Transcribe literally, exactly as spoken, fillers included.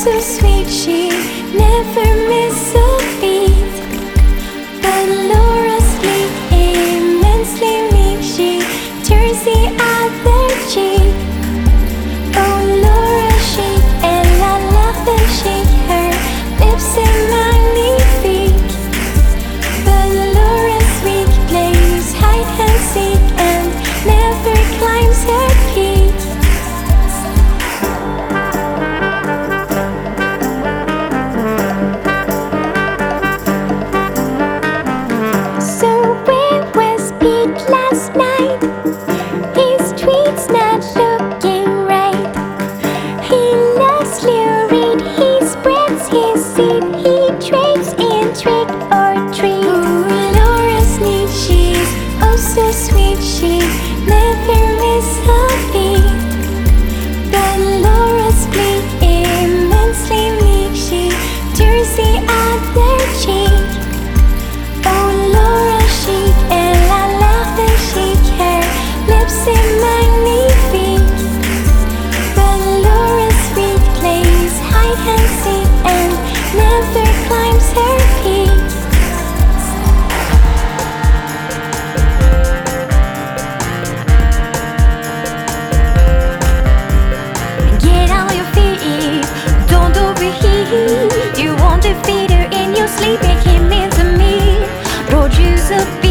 so sweet, she never misses a beat. But Laura's sleek, immensely meek, she turns the other cheek. Oh, Laura chic, elle a laugh and shake her lips and magnifique. But Laura's weak, plays hide and seek and never climbs her peak. So where was Pete last night? His tweets not looking right. He loves lurid, he spreads his seed, he trades in trick or treat. Ooh, Laura's neat, she's oh so sweet, she never misses a beat. But Laura's bleak, immensely meek, she turns the other cheek. Oh, Laura chic, elle a laugh and shake her lips and magnifique. But Laura's weak, plays hide and seek and never climbs her peak. Get on your feet, don't overheat. You won't defeat her in your sleep, make him into me. Produce a beat.